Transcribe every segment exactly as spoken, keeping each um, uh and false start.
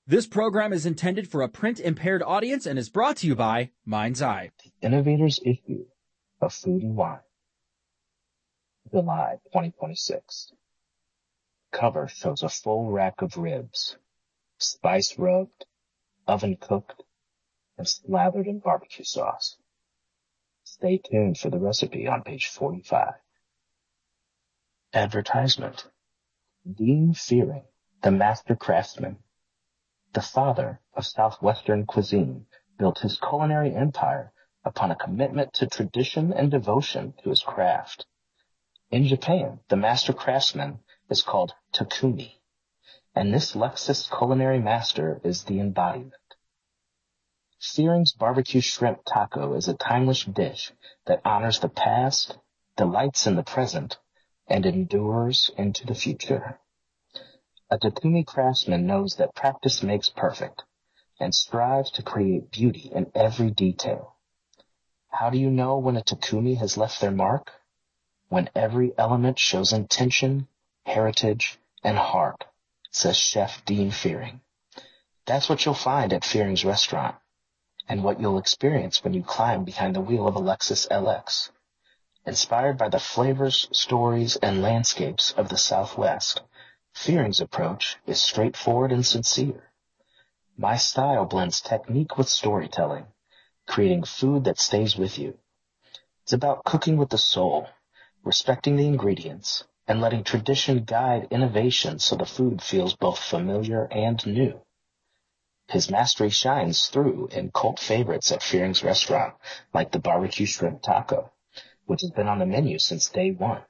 This program is intended for a print-impaired audience and is brought to you by Mind's Eye. The Innovator's Issue of Food and Wine, July twenty twenty-six. Cover shows a full rack of ribs, spice rubbed, oven cooked, and slathered in barbecue sauce. Stay tuned for the recipe on page forty-five. Advertisement. Dean Fearing, the master craftsman, the father of Southwestern cuisine, built his culinary empire upon a commitment to tradition and devotion to his craft. In Japan, the master craftsman is called Takumi, and this Lexus culinary master is the embodiment. Fearing's barbecue shrimp taco is a timeless dish that honors the past, delights in the present, and endures into the future. A Takumi craftsman knows that practice makes perfect and strives to create beauty in every detail. How do you know when a Takumi has left their mark? When every element shows intention, heritage, and heart, says Chef Dean Fearing. That's what you'll find at Fearing's restaurant, and what you'll experience when you climb behind the wheel of a Lexus L X. Inspired by the flavors, stories, and landscapes of the Southwest, Fearing's approach is straightforward and sincere. My style blends technique with storytelling, creating food that stays with you. It's about cooking with the soul, respecting the ingredients, and letting tradition guide innovation so the food feels both familiar and new. His mastery shines through in cult favorites at Fearing's restaurant, like the barbecue shrimp taco, which has been on the menu since day one.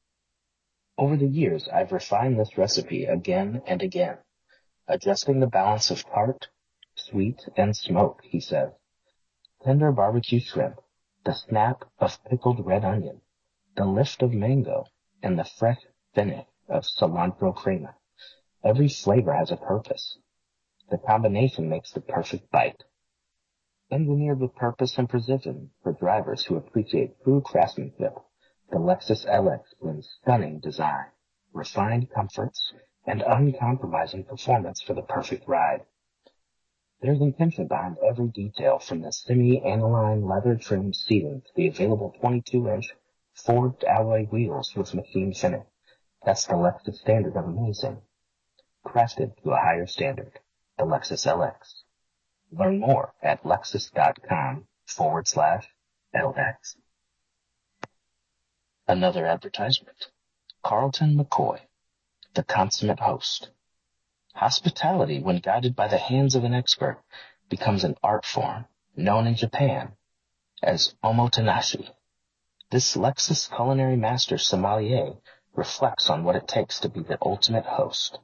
Over the years, I've refined this recipe again and again, adjusting the balance of tart, sweet, and smoke, he says. Tender barbecue shrimp, the snap of pickled red onion, the lift of mango, and the fresh finish of cilantro crema. Every flavor has a purpose. The combination makes the perfect bite. Engineered with purpose and precision for drivers who appreciate true craftsmanship, the Lexus L X blends stunning design, refined comforts, and uncompromising performance for the perfect ride. There's intention behind every detail, from the semi-aniline leather-trimmed seating to the available twenty-two inch forged alloy wheels with machine finish. That's the Lexus standard of amazing. Crafted to a higher standard, the Lexus L X. Learn more at lexus.com forward slash LX. Another advertisement. Carlton McCoy, the consummate host. Hospitality, when guided by the hands of an expert, becomes an art form known in Japan as omotenashi. This Lexus culinary master sommelier reflects on what it takes to be the ultimate host.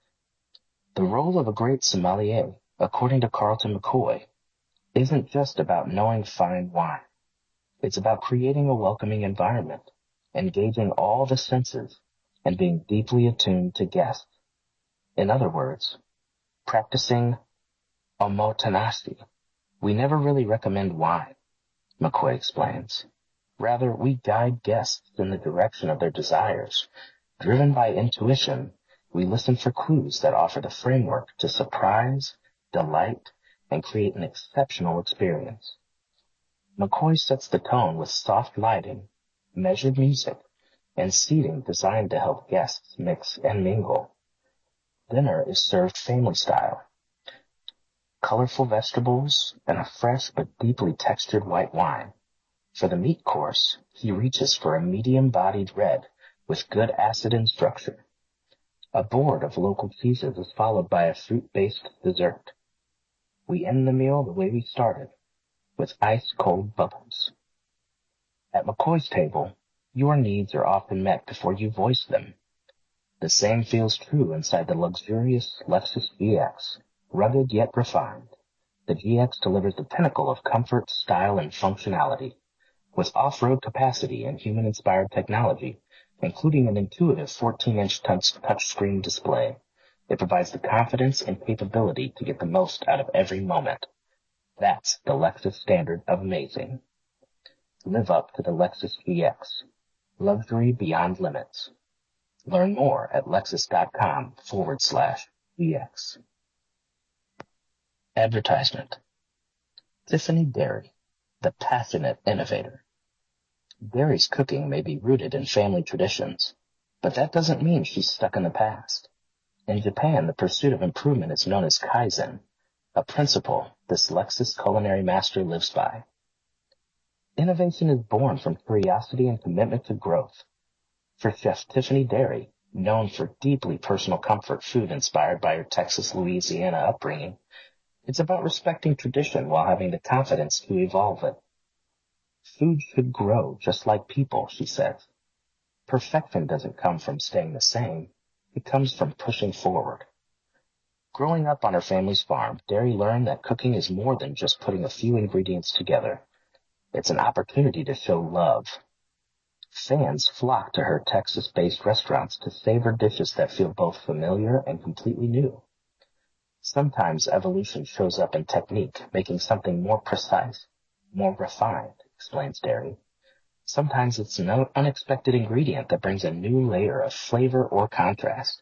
The role of a great sommelier, according to Carlton McCoy, isn't just about knowing fine wine. It's about creating a welcoming environment, engaging all the senses, and being deeply attuned to guests. In other words, practicing omotenashi. We never really recommend wine, McCoy explains. Rather, we guide guests in the direction of their desires. Driven by intuition, we listen for clues that offer the framework to surprise, delight, and create an exceptional experience. McCoy sets the tone with soft lighting, measured music, and seating designed to help guests mix and mingle. Dinner is served family style. Colorful vegetables and a fresh but deeply textured white wine. For the meat course, he reaches for a medium-bodied red with good acid and structure. A board of local cheeses is followed by a fruit-based dessert. We end the meal the way we started, with ice-cold bubbles. At McCoy's table, your needs are often met before you voice them. The same feels true inside the luxurious Lexus G X, rugged yet refined. The G X delivers the pinnacle of comfort, style, and functionality. With off-road capacity and human-inspired technology, including an intuitive fourteen inch touchscreen display, it provides the confidence and capability to get the most out of every moment. That's the Lexus standard of amazing. Live up to the Lexus G X. Luxury beyond limits. Learn more at lexus.com forward slash GX. Advertisement. Tiffany Dairy, the passionate innovator. Dairy's cooking may be rooted in family traditions, but that doesn't mean she's stuck in the past. In Japan, the pursuit of improvement is known as Kaizen, a principle this Lexus culinary master lives by. Innovation is born from curiosity and commitment to growth. For Chef Tiffany Dairy, known for deeply personal comfort food inspired by her Texas, Louisiana upbringing, it's about respecting tradition while having the confidence to evolve it. Food should grow just like people, she says. Perfection doesn't come from staying the same. It comes from pushing forward. Growing up on her family's farm, Dairy learned that cooking is more than just putting a few ingredients together. It's an opportunity to show love. Fans flock to her Texas-based restaurants to savor dishes that feel both familiar and completely new. Sometimes evolution shows up in technique, making something more precise, more refined, explains Dairy. Sometimes it's an unexpected ingredient that brings a new layer of flavor or contrast.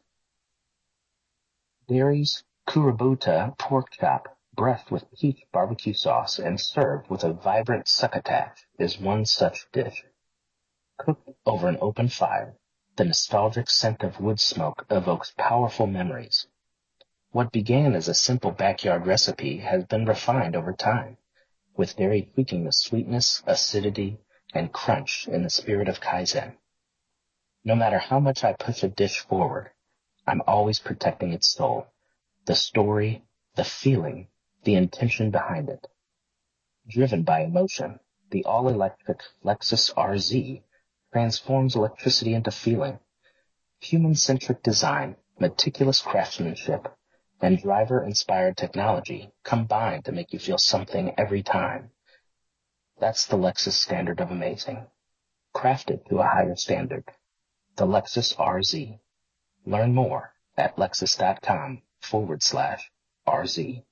Dairy's Kurabuta pork chop, breathed with peach barbecue sauce and served with a vibrant succotash, is one such dish. Cooked over an open fire, the nostalgic scent of wood smoke evokes powerful memories. What began as a simple backyard recipe has been refined over time, with Dairy tweaking the sweetness, acidity, and crunch in the spirit of Kaizen. No matter how much I push a dish forward, I'm always protecting its soul, the story, the feeling, the intention behind it. Driven by emotion, the all-electric Lexus R Z transforms electricity into feeling. Human-centric design, meticulous craftsmanship, and driver-inspired technology combine to make you feel something every time. That's the Lexus standard of amazing, crafted to a higher standard. The Lexus R Z. Learn more at lexus.com forward slash RZ.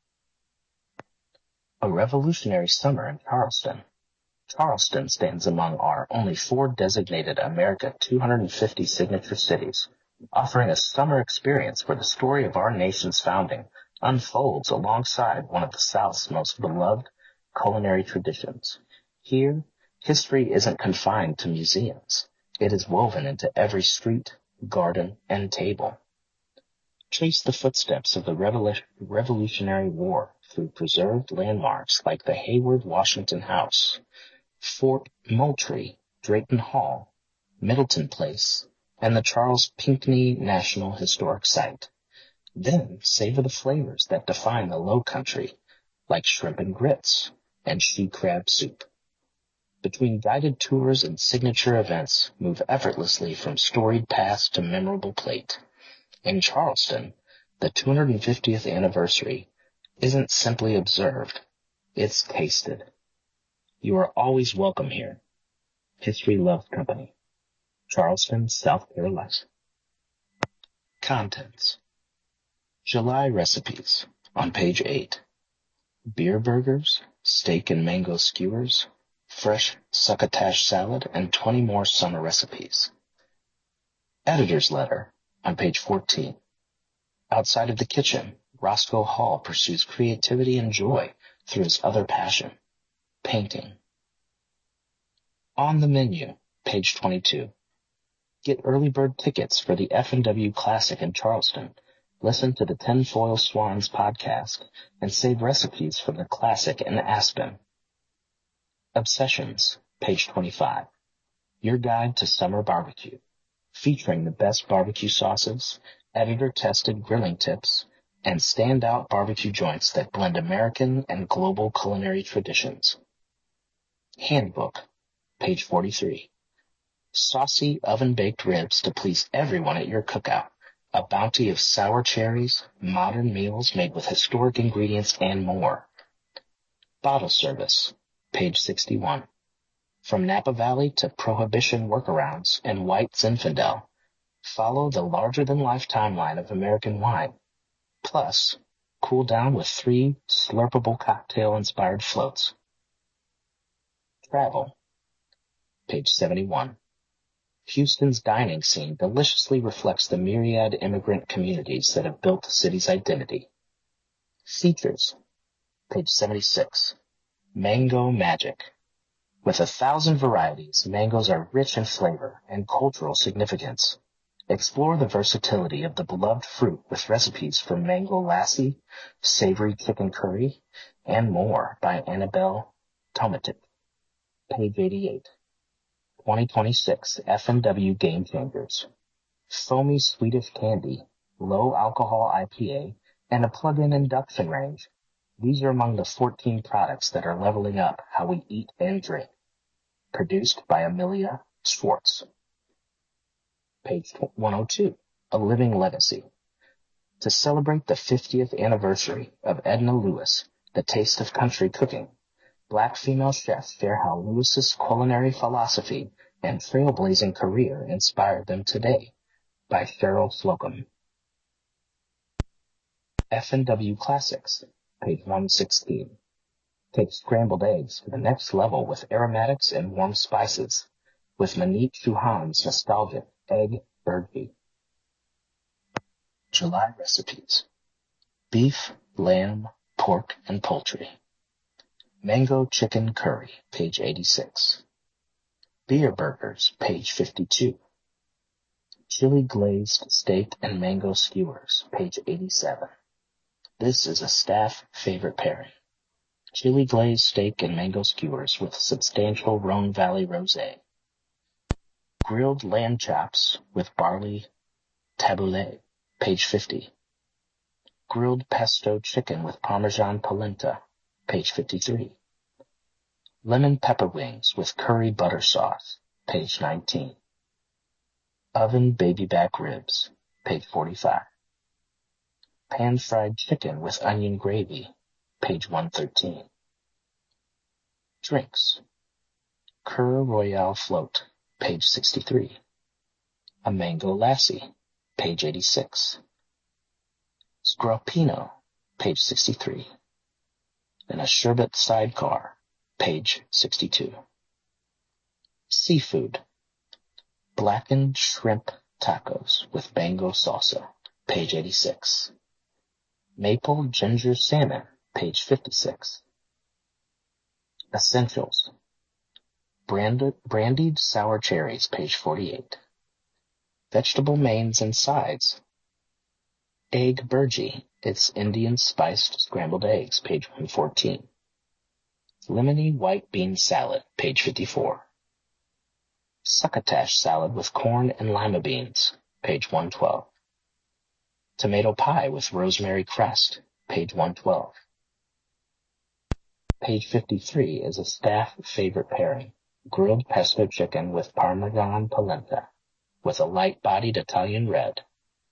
A revolutionary summer in Charleston. Charleston stands among our only four designated America two hundred fifty signature cities, offering a summer experience where the story of our nation's founding unfolds alongside one of the South's most beloved culinary traditions. Here, history isn't confined to museums. It is woven into every street, garden, and table. Trace the footsteps of the Revolu- Revolutionary War through preserved landmarks like the Hayward Washington House, Fort Moultrie, Drayton Hall, Middleton Place, and the Charles Pinckney National Historic Site. Then savor the flavors that define the Low Country, like shrimp and grits and she crab soup. Between guided tours and signature events, move effortlessly from storied past to memorable plate. In Charleston, the two hundred fiftieth anniversary isn't simply observed, it's tasted. You are always welcome here. History Love Company, Charleston, South Carolina. Contents. July recipes on page eight. Beer burgers, steak and mango skewers, fresh succotash salad, and twenty more summer recipes. Editor's letter on page fourteen. Outside of the kitchen, Roscoe Hall pursues creativity and joy through his other passion, painting. On the menu, page twenty-two. Get early bird tickets for the F and W Classic in Charleston. Listen to the Tinfoil Swans podcast and save recipes from the Classic in Aspen. Obsessions, page twenty-five. Your guide to summer barbecue, featuring the best barbecue sauces, editor-tested grilling tips, and standout barbecue joints that blend American and global culinary traditions. Handbook, page forty-three. Saucy oven-baked ribs to please everyone at your cookout. A bounty of sour cherries, modern meals made with historic ingredients, and more. Bottle service, page sixty-one. From Napa Valley to Prohibition workarounds and White Zinfandel, follow the larger-than-life timeline of American wine. Plus, cool down with three slurpable cocktail-inspired floats. Travel, page seventy-one. Houston's dining scene deliciously reflects the myriad immigrant communities that have built the city's identity. Features, page seventy-six. Mango Magic. With a thousand varieties, mangoes are rich in flavor and cultural significance. Explore the versatility of the beloved fruit with recipes for mango lassi, savory chicken curry, and more by Annabelle Tomatic. Page eighty-eight. twenty twenty-six F and W Game Changers. Foamy Swedish candy, low alcohol I P A, and a plug-in induction range. These are among the fourteen products that are leveling up how we eat and drink. Produced by Amelia Schwartz. Page one oh two. A Living Legacy. To celebrate the fiftieth anniversary of Edna Lewis, The Taste of Country Cooking, Black female chefs share how Lewis's culinary philosophy and trailblazing career inspired them today, by Cheryl Slocum. F and W Classics, page one sixteen. Take scrambled eggs to the next level with aromatics and warm spices, with Manit Chauhan's nostalgic egg burji. July recipes. Beef, lamb, pork, and poultry. Mango chicken curry, page eighty-six. Beer burgers, page fifty-two. Chili glazed steak and mango skewers, page eighty-seven. This is a staff favorite pairing. Chili glazed steak and mango skewers with substantial Rhone Valley rosé. Grilled lamb chops with barley tabbouleh, page fifty. Grilled pesto chicken with Parmesan polenta, page fifty-three. Lemon pepper wings with curry butter sauce, page nineteen. Oven baby back ribs, page forty-five. Pan-fried chicken with onion gravy, page one thirteen. Drinks. Cur Royale Float, page sixty-three. A Mango Lassi, page eighty-six. Scroppino, page sixty-three. And a Sherbet Sidecar, page sixty-two. Seafood. Blackened shrimp tacos with mango salsa, page eighty-six. Maple ginger salmon, page fifty-six. Essentials. Branded, brandied sour cherries, page forty-eight. Vegetable mains and sides. Egg burji, it's Indian spiced scrambled eggs, page one fourteen. Lemony white bean salad, page fifty-four. Succotash salad with corn and lima beans, page one twelve. Tomato pie with rosemary crust, page one twelve. Page fifty-three is a staff favorite pairing, grilled pesto chicken with Parmesan polenta, with a light-bodied Italian red.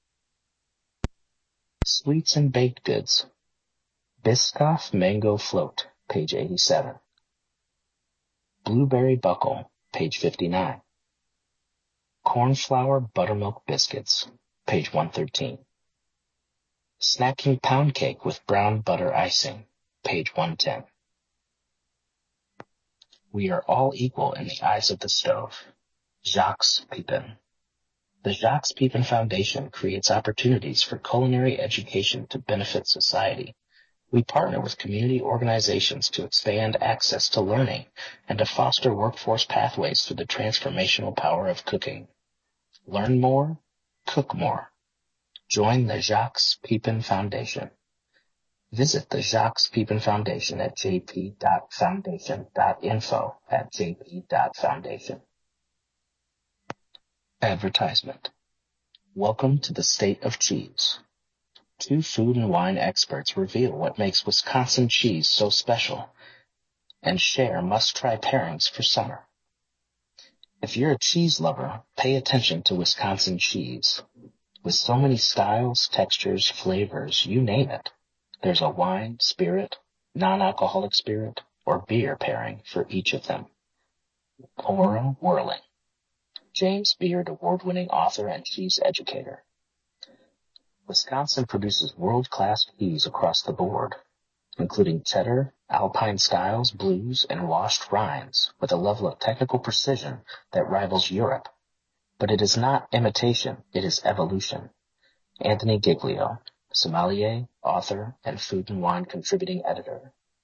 Sweets and baked goods. Biscoff mango float, page eighty-seven. Blueberry buckle, page fifty-nine. Cornflour buttermilk biscuits, page one thirteen. Snacking pound cake with brown butter icing, page one ten. We are all equal in the eyes of the stove. Jacques Pepin. The Jacques Pepin Foundation creates opportunities for culinary education to benefit society. We partner with community organizations to expand access to learning and to foster workforce pathways through the transformational power of cooking. Learn more, cook more. Join the Jacques Pepin Foundation. Visit the Jacques Pepin Foundation at j p dot foundation dot info at j p dot foundation. Advertisement. Welcome to the state of cheese. Two food and wine experts reveal what makes Wisconsin cheese so special and share must-try pairings for summer. If you're a cheese lover, pay attention to Wisconsin cheese. With so many styles, textures, flavors, you name it, there's a wine, spirit, non-alcoholic spirit, or beer pairing for each of them. Laura Whirling. James Beard award-winning author and cheese educator. Wisconsin produces world-class cheese across the board, including cheddar, alpine styles, blues, and washed rinds, with a level of technical precision that rivals Europe. But it is not imitation, it is evolution. Anthony Giglio, sommelier, author, and food and wine contributing editor,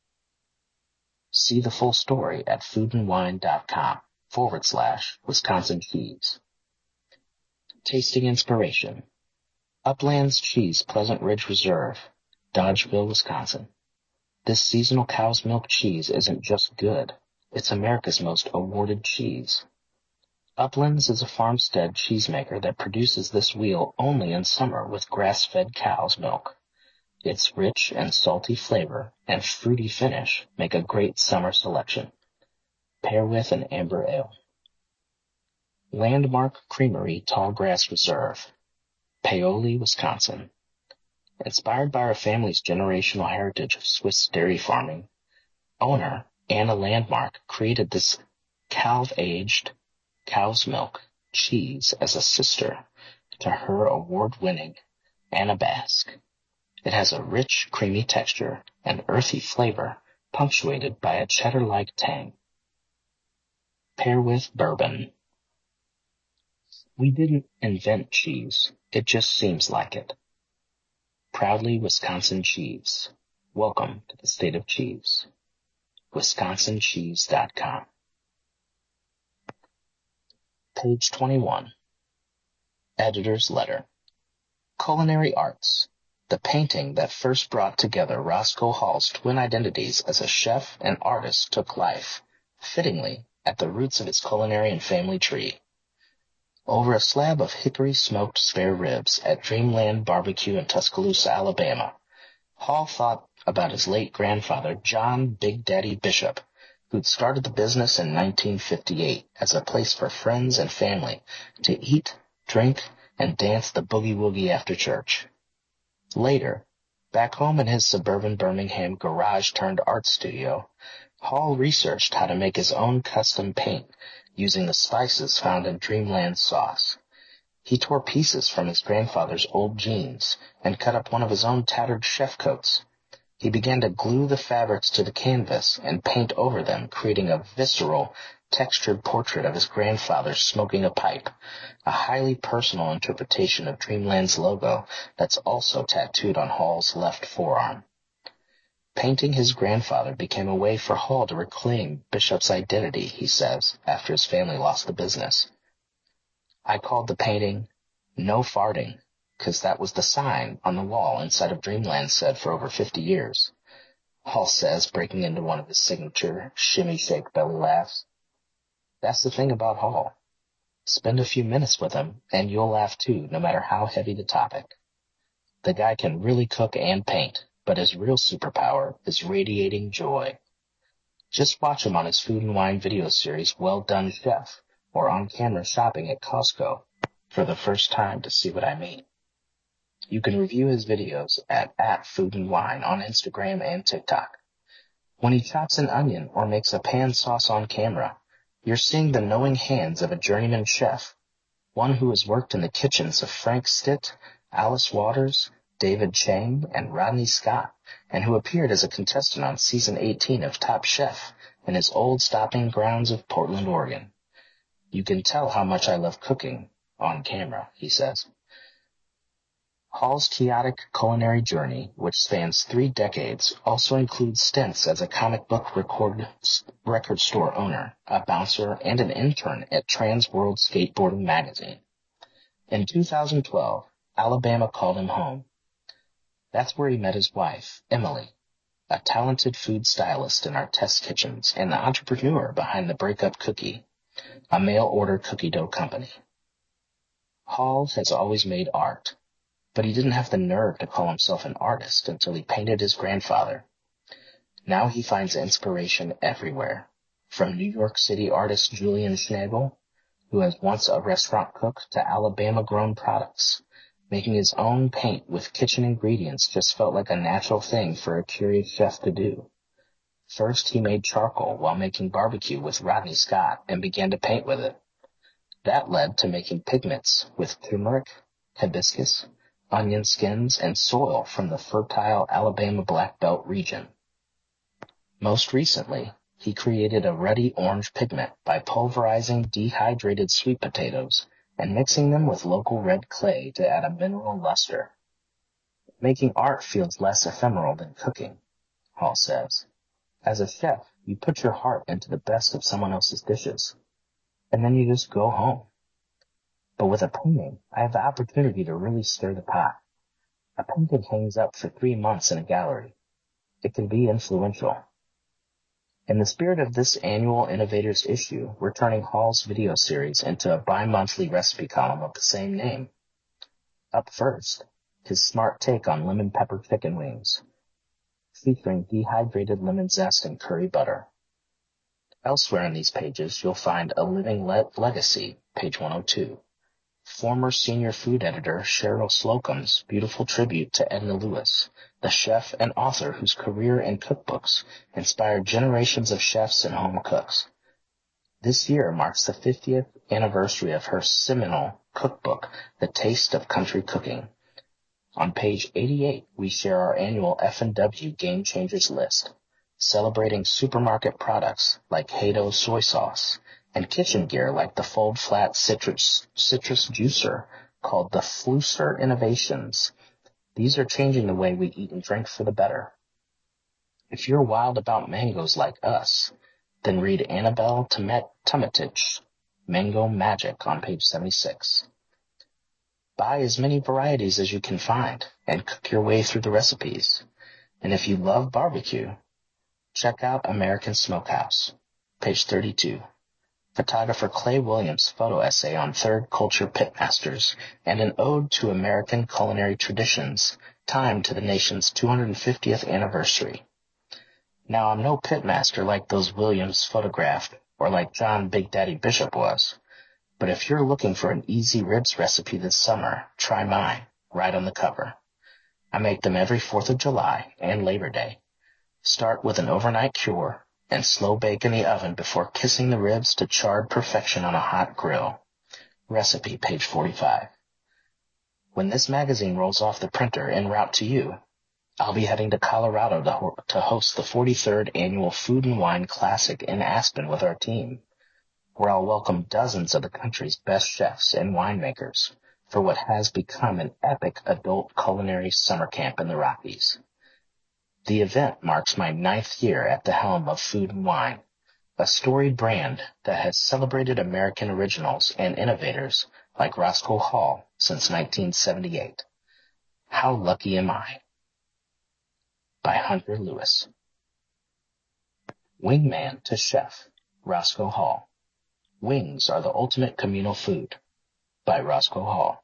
See the full story at foodandwine.com forward slash Wisconsin cheese. Tasting inspiration. Upland's Cheese Pleasant Ridge Reserve, Dodgeville, Wisconsin. This seasonal cow's milk cheese isn't just good, it's America's most awarded cheese. Uplands is a farmstead cheesemaker that produces this wheel only in summer with grass-fed cow's milk. Its rich and salty flavor and fruity finish make a great summer selection. Pair with an amber ale. Landmark Creamery Tallgrass Reserve, Paoli, Wisconsin. Inspired by our family's generational heritage of Swiss dairy farming, owner Anna Landmark created this calve-aged cow's milk cheese as a sister to her award-winning Anna Basque. It has a rich, creamy texture and earthy flavor, punctuated by a cheddar-like tang. Pair with bourbon. We didn't invent cheese. It just seems like it. Proudly Wisconsin cheese. Welcome to the state of cheese. wisconsin cheese dot com. Page twenty-one. Editor's Letter. Culinary Arts. The painting that first brought together Roscoe Hall's twin identities as a chef and artist took life, fittingly, at the roots of his culinary and family tree. Over a slab of hickory-smoked spare ribs at Dreamland Barbecue in Tuscaloosa, Alabama, Hall thought about his late grandfather, John Big Daddy Bishop, who'd started the business in nineteen fifty-eight as a place for friends and family to eat, drink, and dance the boogie-woogie after church. Later, back home in his suburban Birmingham garage-turned-art studio, Hall researched how to make his own custom paint using the spices found in Dreamland's sauce. He tore pieces from his grandfather's old jeans and cut up one of his own tattered chef coats. He began to glue the fabrics to the canvas and paint over them, creating a visceral, textured portrait of his grandfather smoking a pipe, a highly personal interpretation of Dreamland's logo that's also tattooed on Hall's left forearm. Painting his grandfather became a way for Hall to reclaim Bishop's identity, he says, after his family lost the business. I called the painting No Farting, because that was the sign on the wall inside of Dreamland said for over fifty years. Hall says, breaking into one of his signature shimmy-shake belly laughs. That's the thing about Hall. Spend a few minutes with him, and you'll laugh too, no matter how heavy the topic. The guy can really cook and paint, but his real superpower is radiating joy. Just watch him on his Food and Wine video series, Well Done Chef, or on camera shopping at Costco for the first time to see what I mean. You can review his videos at, at Food and Wine on Instagram and TikTok. When he chops an onion or makes a pan sauce on camera, you're seeing the knowing hands of a journeyman chef, one who has worked in the kitchens of Frank Stitt, Alice Waters, David Chang, and Rodney Scott, and who appeared as a contestant on season eighteen of Top Chef in his old stomping grounds of Portland, Oregon. You can tell how much I love cooking on camera, he says. Hall's chaotic culinary journey, which spans three decades, also includes stints as a comic book record, record store owner, a bouncer, and an intern at Trans World Skateboarding magazine. In two thousand twelve, Alabama called him home. That's where he met his wife, Emily, a talented food stylist in our test kitchens and the entrepreneur behind the Breakup Cookie, a mail-order cookie dough company. Hall has always made art, but he didn't have the nerve to call himself an artist until he painted his grandfather. Now he finds inspiration everywhere, from New York City artist Julian Schnabel, who was once a restaurant cook, to Alabama-grown products. Making his own paint with kitchen ingredients just felt like a natural thing for a curious chef to do. First, he made charcoal while making barbecue with Rodney Scott and began to paint with it. That led to making pigments with turmeric, hibiscus, onion skins, and soil from the fertile Alabama Black Belt region. Most recently, he created a ruddy orange pigment by pulverizing dehydrated sweet potatoes and mixing them with local red clay to add a mineral luster. Making art feels less ephemeral than cooking, Hall says. As a chef, You put your heart into the best of someone else's dishes, and then you just go home. But with a painting, I have the opportunity to really stir the pot. A painting hangs up for three months in a gallery. It can be influential. In the spirit of this annual Innovators issue, we're turning Hall's video series into a bi-monthly recipe column of the same name. Up first, his smart take on lemon pepper chicken wings, featuring dehydrated lemon zest and curry butter. Elsewhere in these pages, you'll find A Living Le- Legacy, page one oh two. Former senior food editor Cheryl Slocum's beautiful tribute to Edna Lewis, the chef and author whose career and cookbooks inspired generations of chefs and home cooks. This year marks the fiftieth anniversary of her seminal cookbook, The Taste of Country Cooking. On page eighty-eight, we share our annual F and W Game Changers list, celebrating supermarket products like Haydo soy sauce, and kitchen gear like the fold-flat citrus, citrus juicer called the Flusser Innovations. These are changing the way we eat and drink for the better. If you're wild about mangoes like us, then read Annabelle Tomatich, Mango Magic on page seventy-six. Buy as many varieties as you can find and cook your way through the recipes. And if you love barbecue, check out American Smokehouse, page thirty-two. Photographer Clay Williams' photo essay on third culture pitmasters and an ode to American culinary traditions timed to the nation's two hundred fiftieth anniversary. Now, I'm no pitmaster like those Williams photographed or like John Big Daddy Bishop was, but if you're looking for an easy ribs recipe this summer, try mine, right on the cover. I make them every fourth of July and Labor Day. Start with an overnight cure and slow bake in the oven before kissing the ribs to charred perfection on a hot grill. Recipe, page forty-five. When this magazine rolls off the printer en route to you, I'll be heading to Colorado to, ho- to host the forty-third Annual Food and Wine Classic in Aspen with our team, where I'll welcome dozens of the country's best chefs and winemakers for what has become an epic adult culinary summer camp in the Rockies. The event marks my ninth year at the helm of Food and Wine, a storied brand that has celebrated American originals and innovators like Roscoe Hall since nineteen seventy-eight. How lucky am I? By Hunter Lewis. Wingman to Chef, Roscoe Hall. Wings are the ultimate communal food, by Roscoe Hall.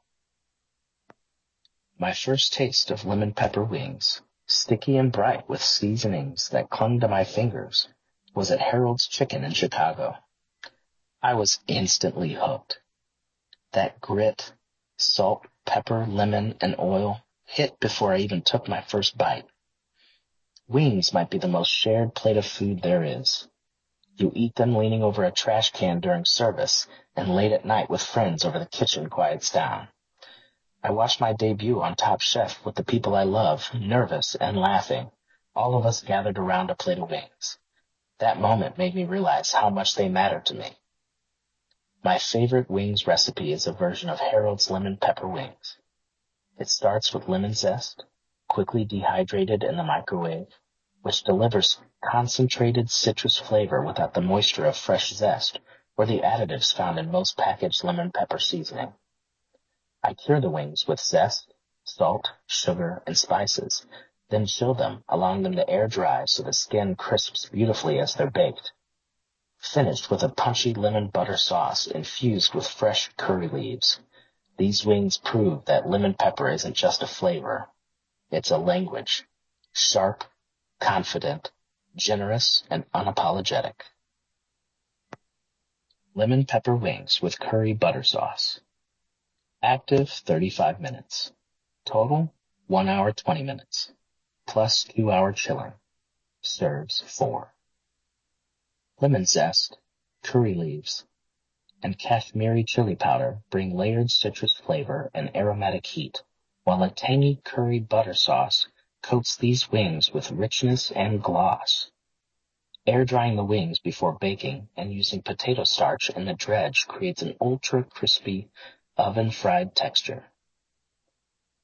My first taste of lemon pepper wings, sticky and bright with seasonings that clung to my fingers, was at Harold's Chicken in Chicago. I was instantly hooked. That grit, salt, pepper, lemon, and oil hit before I even took my first bite. Wings might be the most shared plate of food there is. You eat them leaning over a trash can during service and late at night with friends over the kitchen quiets down. I watched my debut on Top Chef with the people I love, nervous and laughing, all of us gathered around a plate of wings. That moment made me realize how much they mattered to me. My favorite wings recipe is a version of Harold's lemon pepper wings. It starts with lemon zest, quickly dehydrated in the microwave, which delivers concentrated citrus flavor without the moisture of fresh zest or the additives found in most packaged lemon pepper seasoning. I cure the wings with zest, salt, sugar, and spices, then chill them, allowing them to air dry so the skin crisps beautifully as they're baked. Finished with a punchy lemon butter sauce infused with fresh curry leaves. These wings prove that lemon pepper isn't just a flavor. It's a language. Sharp, confident, generous, and unapologetic. Lemon pepper wings with curry butter sauce. Active thirty-five minutes. Total one hour twenty minutes. Plus two hour chilling. Serves four. Lemon zest, curry leaves, and Kashmiri chili powder bring layered citrus flavor and aromatic heat, while a tangy curry butter sauce coats these wings with richness and gloss. Air drying the wings before baking and using potato starch in the dredge creates an ultra crispy oven-fried texture.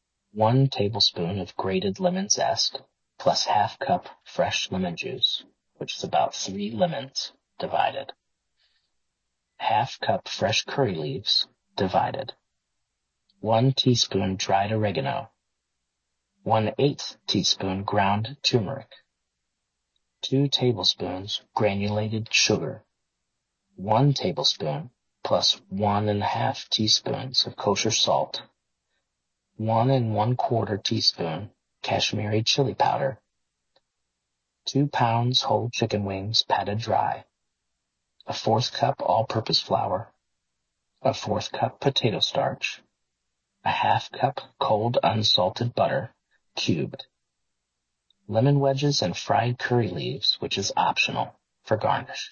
One tablespoon of grated lemon zest plus half cup fresh lemon juice, which is about three lemons, divided. Half cup fresh curry leaves, divided. One teaspoon dried oregano. One eighth teaspoon ground turmeric. Two tablespoons granulated sugar. One tablespoon plus one and a half teaspoons of kosher salt. One and one quarter teaspoon Kashmiri chili powder. Two pounds whole chicken wings patted dry. A fourth cup all-purpose flour. A fourth cup potato starch. A half cup cold unsalted butter, cubed. Lemon wedges and fried curry leaves, which is optional, for garnish.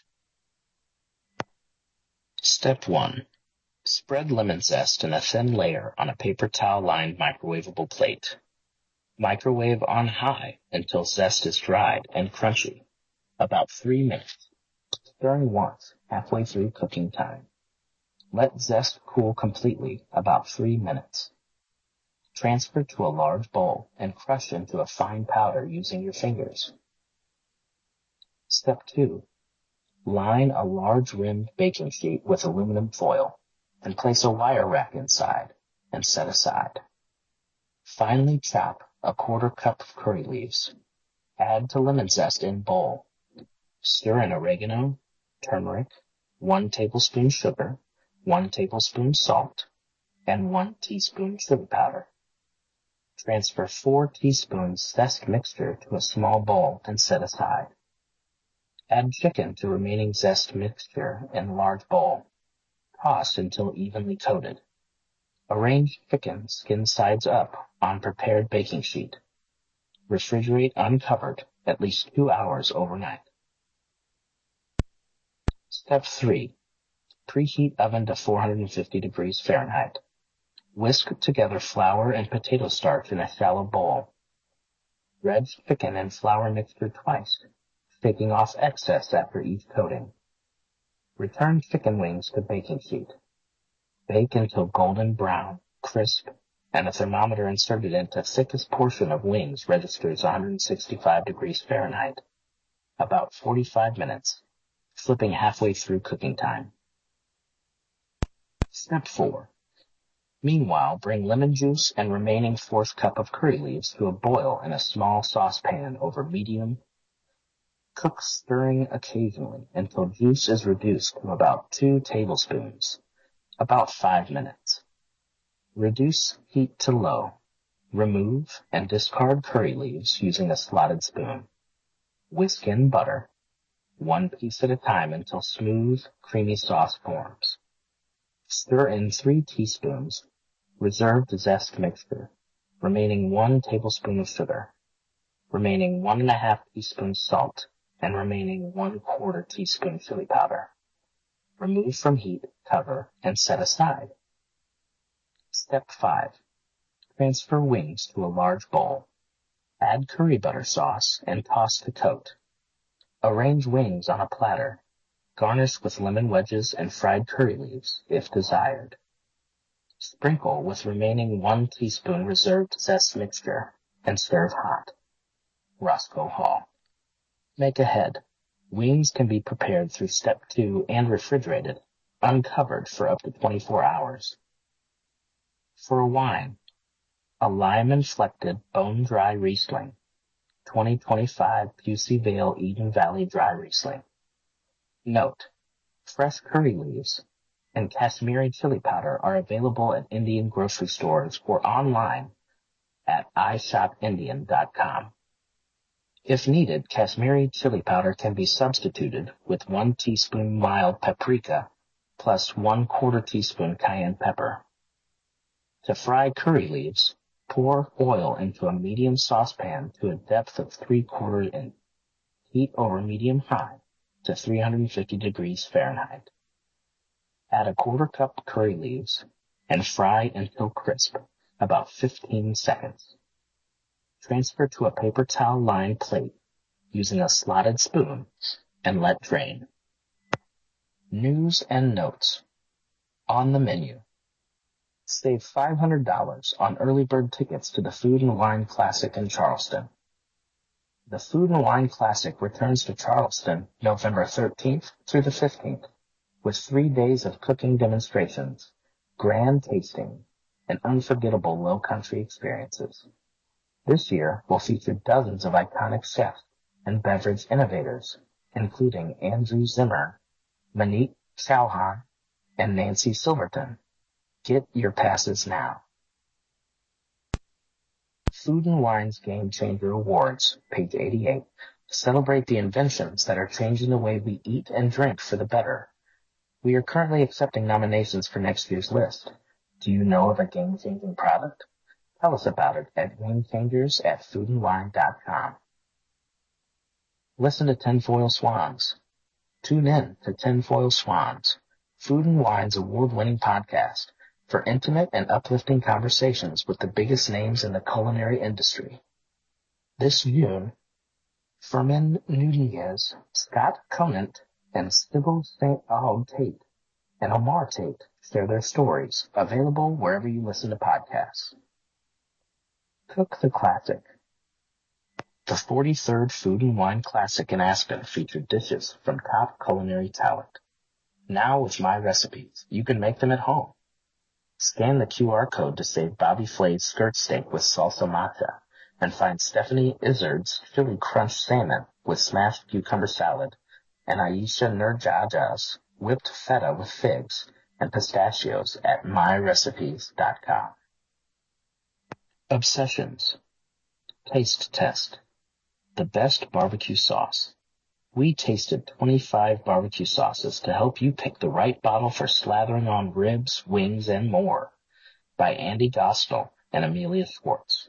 Step one. Spread lemon zest in a thin layer on a paper towel-lined microwavable plate. Microwave on high until zest is dried and crunchy, about three minutes, stirring once halfway through cooking time. Let zest cool completely, about three minutes. Transfer to a large bowl and crush into a fine powder using your fingers. Step two. Line a large rimmed baking sheet with aluminum foil and place a wire rack inside and set aside. Finely chop a quarter cup of curry leaves. Add to lemon zest in bowl. Stir in oregano, turmeric, one tablespoon sugar, one tablespoon salt, and one teaspoon chili powder. Transfer four teaspoons zest mixture to a small bowl and set aside. Add chicken to remaining zest mixture in large bowl. Toss until evenly coated. Arrange chicken skin sides up on prepared baking sheet. Refrigerate uncovered at least two hours overnight. Step three. Preheat oven to four hundred fifty degrees Fahrenheit. Whisk together flour and potato starch in a shallow bowl. Dredge chicken and flour mixture twice, taking off excess after each coating. Return chicken wings to baking sheet. Bake until golden brown, crisp, and a thermometer inserted into thickest portion of wings registers one hundred sixty-five degrees Fahrenheit. About forty-five minutes, flipping halfway through cooking time. Step four. Meanwhile, bring lemon juice and remaining fourth cup of curry leaves to a boil in a small saucepan over medium. Cook stirring occasionally until juice is reduced to about two tablespoons, about five minutes. Reduce heat to low. Remove and discard curry leaves using a slotted spoon. Whisk in butter, one piece at a time until smooth, creamy sauce forms. Stir in three teaspoons reserved zest mixture, remaining one tablespoon of sugar, remaining one and a half teaspoons salt, and remaining one quarter teaspoon chili powder. Remove from heat, cover, and set aside. Step five. Transfer wings to a large bowl. Add curry butter sauce and toss to coat. Arrange wings on a platter. Garnish with lemon wedges and fried curry leaves, if desired. Sprinkle with remaining one teaspoon reserved zest mixture and serve hot. Roscoe Hall. Make ahead. Wings can be prepared through step two and refrigerated, uncovered for up to twenty-four hours. For a wine, a lime-inflected bone-dry Riesling, twenty twenty-five Pusey Vale Eden Valley Dry Riesling. Note, fresh curry leaves and Kashmiri chili powder are available at Indian grocery stores or online at i shop indian dot com. If needed, Kashmiri chili powder can be substituted with one teaspoon mild paprika plus one quarter teaspoon cayenne pepper. To fry curry leaves, pour oil into a medium saucepan to a depth of three quarters inch. Heat over medium-high to three hundred fifty degrees Fahrenheit. Add a quarter cup curry leaves and fry until crisp, about fifteen seconds. Transfer to a paper towel lined plate using a slotted spoon and let drain. News and notes. On the menu. Save five hundred dollars on early bird tickets to the Food and Wine Classic in Charleston. The Food and Wine Classic returns to Charleston November thirteenth through the fifteenth with three days of cooking demonstrations, grand tasting, and unforgettable low country experiences. This year will feature dozens of iconic chefs and beverage innovators, including Andrew Zimmer, Monique Chauhan, and Nancy Silverton. Get your passes now. Food and Wine's Game Changer Awards, page eighty-eight, celebrate the inventions that are changing the way we eat and drink for the better. We are currently accepting nominations for next year's list. Do you know of a game-changing product? Tell us about it at gamechangers at food and wine dot com. Listen to Tinfoil Swans. Tune in to Tinfoil Swans, Food and Wine's award-winning podcast, for intimate and uplifting conversations with the biggest names in the culinary industry. This June, Fermin Nunez, Scott Conant, and Sybil Saint Aud Tate and Omar Tate share their stories, available wherever you listen to podcasts. Cook the Classic. The forty-third Food and Wine Classic in Aspen featured dishes from top culinary talent. Now with My Recipes, you can make them at home. Scan the Q R code to save Bobby Flay's skirt steak with salsa matcha, and find Stephanie Izzard's chili crunch salmon with smashed cucumber salad, and Aisha Nurjaja's whipped feta with figs and pistachios at my recipes dot com. Obsessions. Taste test. The best barbecue sauce. We tasted twenty-five barbecue sauces to help you pick the right bottle for slathering on ribs, wings, and more. By Andy Gostel and Amelia Schwartz.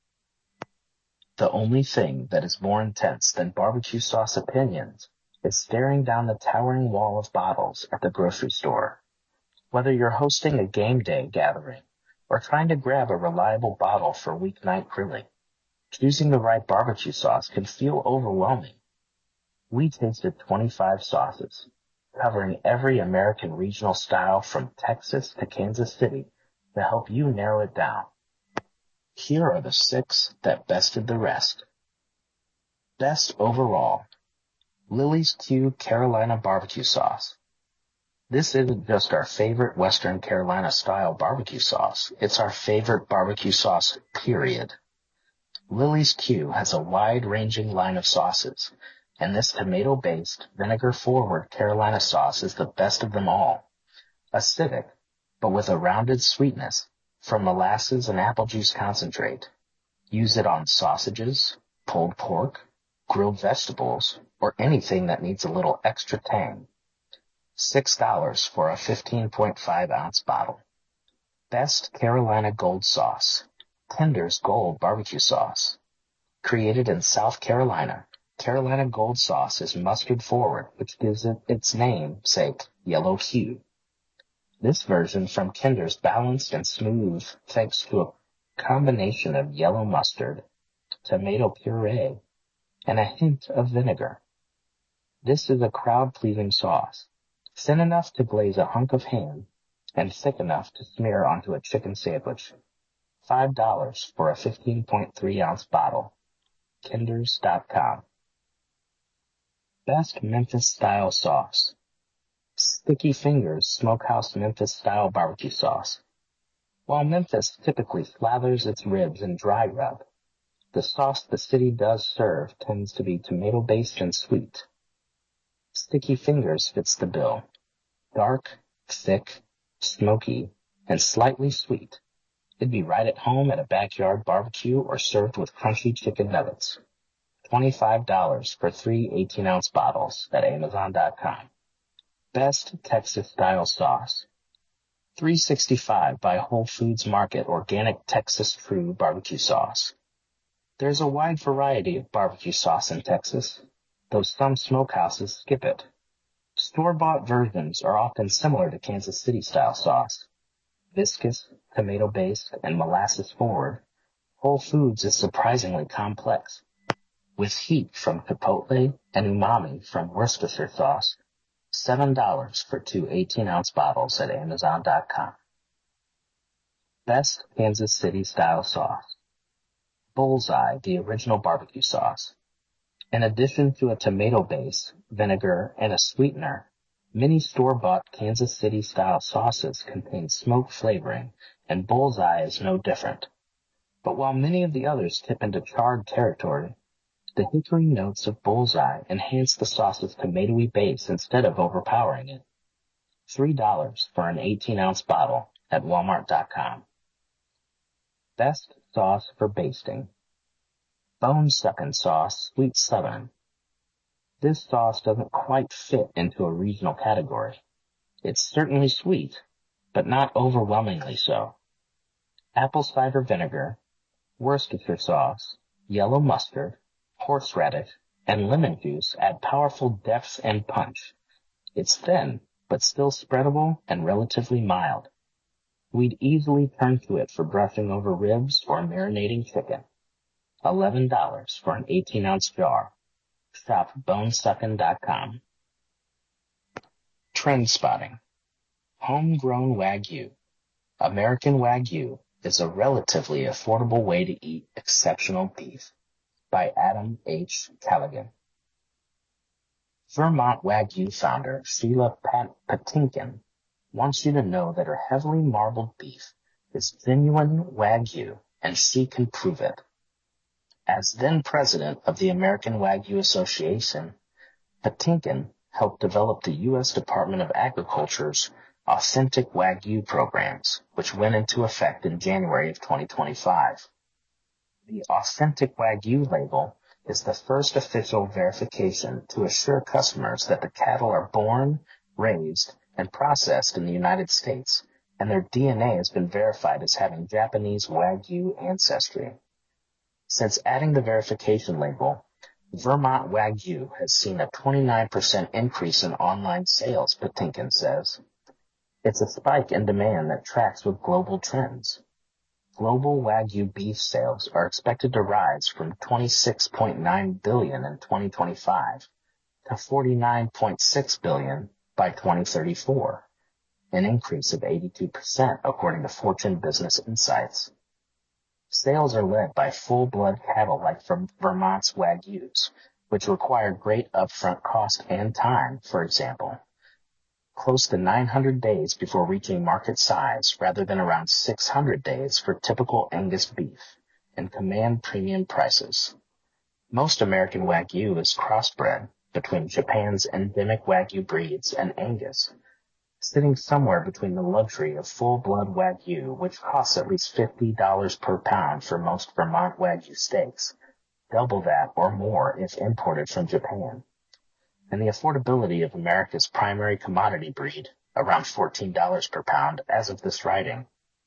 The only thing that is more intense than barbecue sauce opinions is staring down the towering wall of bottles at the grocery store. Whether you're hosting a game day gathering or trying to grab a reliable bottle for weeknight grilling, choosing the right barbecue sauce can feel overwhelming. We tasted twenty-five sauces, covering every American regional style from Texas to Kansas City to help you narrow it down. Here are the six that bested the rest. Best overall, Lily's Q Carolina Barbecue Sauce. This isn't just our favorite Western Carolina style barbecue sauce, it's our favorite barbecue sauce, period. Lily's Q has a wide-ranging line of sauces, and this tomato-based, vinegar-forward Carolina sauce is the best of them all. Acidic, but with a rounded sweetness from molasses and apple juice concentrate. Use it on sausages, pulled pork, grilled vegetables, or anything that needs a little extra tang. Six dollars for a fifteen point five ounce bottle. Best Carolina Gold Sauce. Tender's Gold Barbecue Sauce. Created in South Carolina, Carolina Gold Sauce is mustard forward, which gives it its namesake, yellow hue. This version from Kinder's balanced and smooth thanks to a combination of yellow mustard, tomato puree, and a hint of vinegar. This is a crowd-pleasing sauce, thin enough to glaze a hunk of ham and thick enough to smear onto a chicken sandwich. Five dollars for a fifteen point three ounce bottle. Kinders dot com. Best Memphis-style sauce. Sticky Fingers Smokehouse Memphis-style barbecue sauce. While Memphis typically slathers its ribs in dry rub, the sauce the city does serve tends to be tomato-based and sweet. Sticky Fingers fits the bill. Dark, thick, smoky, and slightly sweet. It'd be right at home at a backyard barbecue or served with crunchy chicken nuggets. twenty-five dollars for three eighteen ounce bottles at amazon dot com. Best Texas-style sauce. three sixty-five by Whole Foods Market Organic Texas True Barbecue Sauce. There's a wide variety of barbecue sauce in Texas, though some smokehouses skip it. Store-bought versions are often similar to Kansas City-style sauce. Viscous, tomato-based, and molasses-forward, Whole Foods is surprisingly complex, with heat from chipotle and umami from Worcestershire sauce. seven dollars for two eighteen ounce bottles at amazon dot com. Best Kansas City-style sauce. Bullseye, the original barbecue sauce. In addition to a tomato base, vinegar, and a sweetener, many store-bought Kansas City-style sauces contain smoke flavoring, and Bullseye is no different. But while many of the others tip into charred territory, the hickory notes of Bullseye enhance the sauce's tomatoey base instead of overpowering it. three dollars for an eighteen-ounce bottle at walmart dot com. Best sauce for basting. Bone-sucking sauce, Sweet Southern. This sauce doesn't quite fit into a regional category. It's certainly sweet, but not overwhelmingly so. Apple cider vinegar, Worcestershire sauce, yellow mustard, horseradish, and lemon juice add powerful depth and punch. It's thin, but still spreadable and relatively mild. We'd easily turn to it for brushing over ribs or marinating chicken. eleven dollars for an eighteen-ounce jar. Shop bone suckin dot com. Trend spotting. Homegrown Wagyu. American Wagyu is a relatively affordable way to eat exceptional beef. By Adam H. Callaghan. Vermont Wagyu founder Sheila Pat- Patinkin wants you to know that her heavily marbled beef is genuine Wagyu, and she can prove it. As then president of the American Wagyu Association, Patinkin helped develop the U S Department of Agriculture's Authentic Wagyu programs, which went into effect in January of twenty twenty-five. The Authentic Wagyu label is the first official verification to assure customers that the cattle are born, raised, and processed in the United States, and their D N A has been verified as having Japanese Wagyu ancestry. Since adding the verification label, Vermont Wagyu has seen a twenty-nine percent increase in online sales, Patinkin says. It's a spike in demand that tracks with global trends. Global Wagyu beef sales are expected to rise from twenty-six point nine billion dollars in twenty twenty-five to forty-nine point six billion dollars by twenty thirty-four, an increase of eighty-two percent according to Fortune Business Insights. Sales are led by full-blood cattle like from Vermont's Wagyus, which require great upfront cost and time, for example. Close to nine hundred days before reaching market size rather than around six hundred days for typical Angus beef, and command premium prices. Most American Wagyu is crossbred between Japan's endemic Wagyu breeds and Angus, sitting somewhere between the luxury of full-blood Wagyu, which costs at least fifty dollars per pound for most Vermont Wagyu steaks, double that or more if imported from Japan, and the affordability of America's primary commodity breed, around fourteen dollars per pound as of this writing.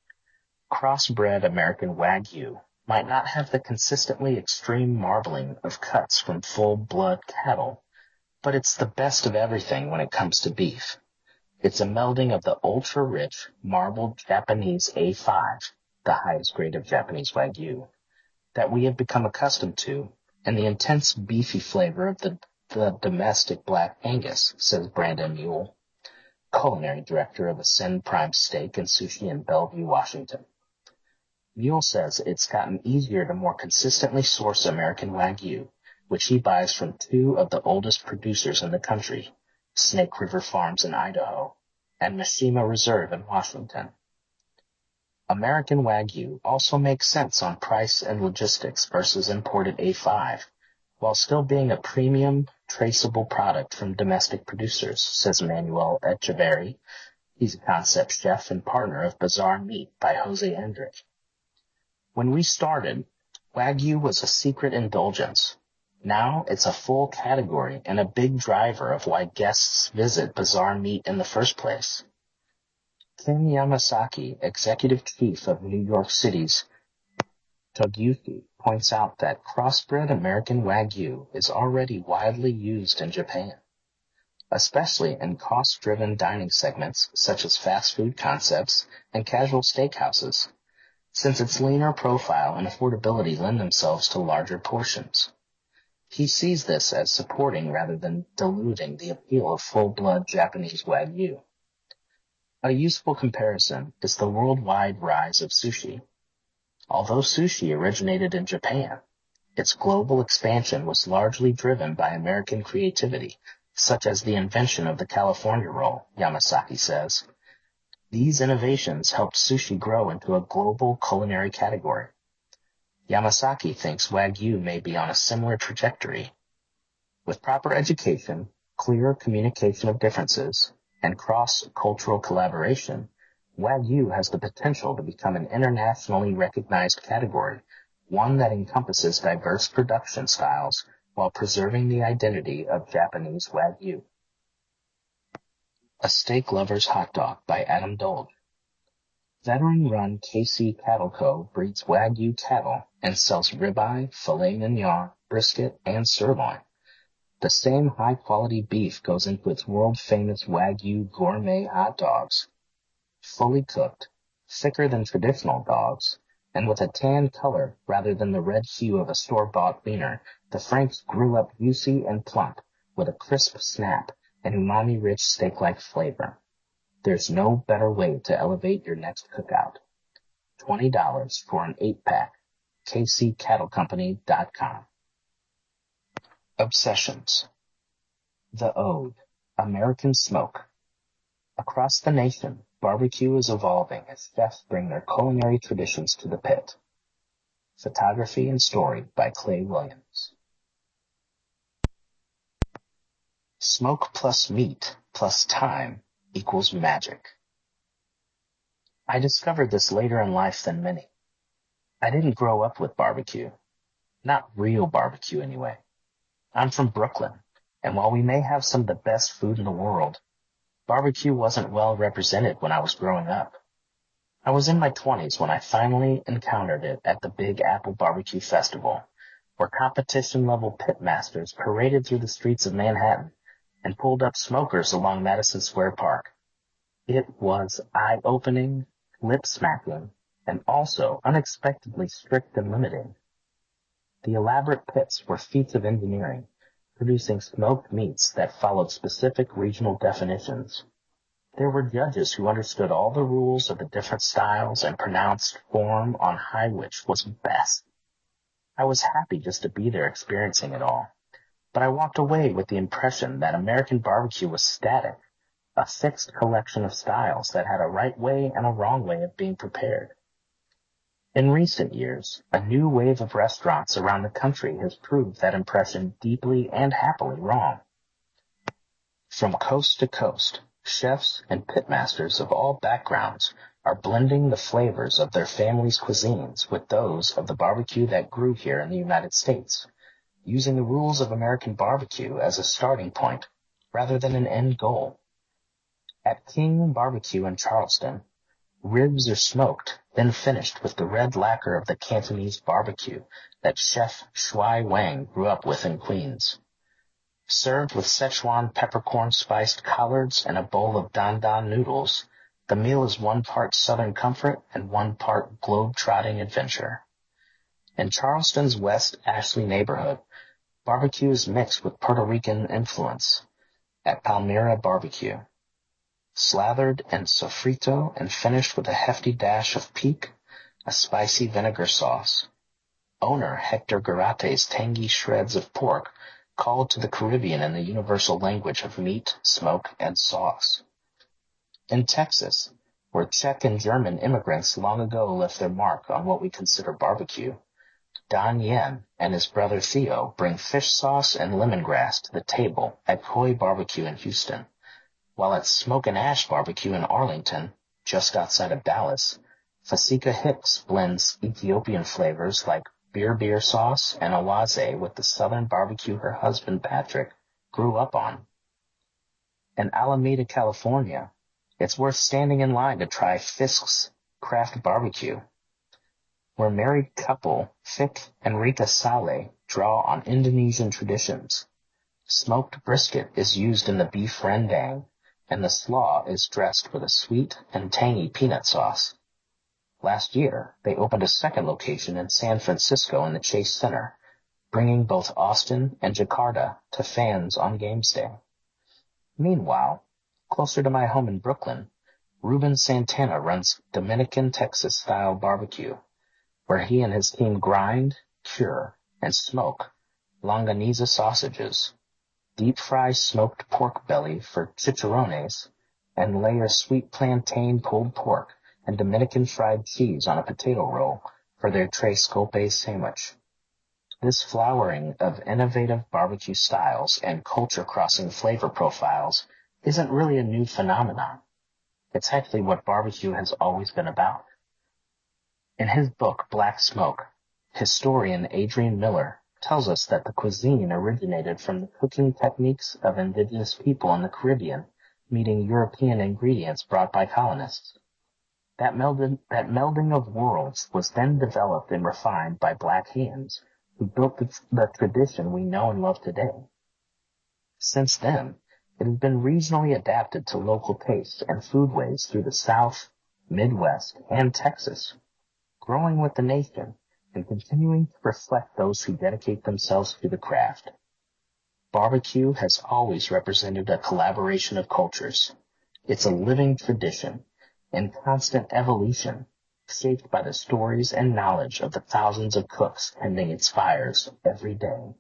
Crossbred American Wagyu might not have the consistently extreme marbling of cuts from full-blood cattle, but it's the best of everything when it comes to beef. It's a melding of the ultra-rich, marbled Japanese A five, the highest grade of Japanese Wagyu, that we have become accustomed to, and the intense beefy flavor of the, the domestic Black Angus, says Brandon Mule, culinary director of Ascend Prime Steak and Sushi in Bellevue, Washington. Mule says it's gotten easier to more consistently source American Wagyu, which he buys from two of the oldest producers in the country, Snake River Farms in Idaho, and Mishima Reserve in Washington. American Wagyu also makes sense on price and logistics versus imported A five, while still being a premium, traceable product from domestic producers, says Manuel Echeverry. He's a concept chef and partner of Bazaar Meat by Jose Hendrick. When we started, Wagyu was a secret indulgence. Now it's a full category and a big driver of why guests visit Bazaar Meat in the first place. Ken Yamasaki, executive chief of New York City's Togyuki, points out that crossbred American Wagyu is already widely used in Japan, especially in cost-driven dining segments such as fast food concepts and casual steakhouses, since its leaner profile and affordability lend themselves to larger portions. He sees this as supporting rather than diluting the appeal of full-blood Japanese Wagyu. A useful comparison is the worldwide rise of sushi. Although sushi originated in Japan, Its global expansion was largely driven by American creativity, such as the invention of the California roll, Yamasaki says. These innovations helped sushi grow into a global culinary category. Yamasaki thinks Wagyu may be on a similar trajectory. With proper education, clear communication of differences, and cross-cultural collaboration, Wagyu has the potential to become an internationally recognized category, one that encompasses diverse production styles while preserving the identity of Japanese Wagyu. A Steak Lover's Hot Dog by Adam Dolge. Veteran-run K C Cattle Co. breeds Wagyu cattle and sells ribeye, filet mignon, brisket, and sirloin. The same high-quality beef goes into its world-famous Wagyu gourmet hot dogs. Fully cooked, thicker than traditional dogs, and with a tan color rather than the red hue of a store-bought wiener, the Franks grew up juicy and plump, with a crisp snap and umami-rich steak-like flavor. There's no better way to elevate your next cookout. twenty dollars for an eight-pack. K C Cattle Company dot com. Obsessions. The Ode. American Smoke. Across the nation, barbecue is evolving as chefs bring their culinary traditions to the pit. Photography and Story by Clay Williams. Smoke plus meat plus time equals magic. I discovered this later in life than many. I didn't grow up with barbecue. Not real barbecue, anyway. I'm from Brooklyn, and while we may have some of the best food in the world, barbecue wasn't well represented when I was growing up. I was in my twenties when I finally encountered it at the Big Apple Barbecue Festival, where competition-level pitmasters paraded through the streets of Manhattan and pulled up smokers along Madison Square Park. It was eye-opening, lip-smacking, and also unexpectedly strict and limiting. The elaborate pits were feats of engineering, producing smoked meats that followed specific regional definitions. There were judges who understood all the rules of the different styles and pronounced form on high which was best. I was happy just to be there experiencing it all, but I walked away with the impression that American barbecue was static, a fixed collection of styles that had a right way and a wrong way of being prepared. In recent years, a new wave of restaurants around the country has proved that impression deeply and happily wrong. From coast to coast, chefs and pitmasters of all backgrounds are blending the flavors of their family's cuisines with those of the barbecue that grew here in the United States, using the rules of American barbecue as a starting point rather than an end goal. At King Barbecue in Charleston, ribs are smoked, then finished with the red lacquer of the Cantonese barbecue that Chef Shui Wang grew up with in Queens. Served with Szechuan peppercorn-spiced collards and a bowl of dan dan noodles, the meal is one part Southern comfort and one part globe-trotting adventure. In Charleston's West Ashley neighborhood, barbecue is mixed with Puerto Rican influence at Palmyra Barbecue. Slathered in sofrito and finished with a hefty dash of pique, a spicy vinegar sauce. Owner Hector Garate's tangy shreds of pork called to the Caribbean in the universal language of meat, smoke, and sauce. In Texas, where Czech and German immigrants long ago left their mark on what we consider barbecue, Don Yen and his brother Theo bring fish sauce and lemongrass to the table at Koi Barbecue in Houston, while at Smoke and Ash Barbecue in Arlington, just outside of Dallas, Fasika Hicks blends Ethiopian flavors like beer beer sauce and awaze with the southern barbecue her husband Patrick grew up on. In Alameda, California, it's worth standing in line to try Fisk's Craft Barbecue, where married couple Fik and Rika Saleh draw on Indonesian traditions. Smoked brisket is used in the beef rendang, and the slaw is dressed with a sweet and tangy peanut sauce. Last year, they opened a second location in San Francisco in the Chase Center, bringing both Austin and Jakarta to fans on Games Day. Meanwhile, closer to my home in Brooklyn, Ruben Santana runs Dominican Texas-style barbecue, where he and his team grind, cure, and smoke longaniza sausages, deep fry smoked pork belly for chicharrones, and layer sweet plantain pulled pork and Dominican fried cheese on a potato roll for their tres golpes sandwich. This flowering of innovative barbecue styles and culture-crossing flavor profiles isn't really a new phenomenon. It's actually what barbecue has always been about. In his book, Black Smoke, historian Adrian Miller tells us that the cuisine originated from the cooking techniques of indigenous people in the Caribbean, meeting European ingredients brought by colonists. That melding, that melding of worlds was then developed and refined by black hands, who built the, the tradition we know and love today. Since then, it has been regionally adapted to local tastes and foodways through the South, Midwest, and Texas, growing with the nation and continuing to reflect those who dedicate themselves to the craft. Barbecue has always represented a collaboration of cultures. It's a living tradition in constant evolution, shaped by the stories and knowledge of the thousands of cooks tending its fires every day.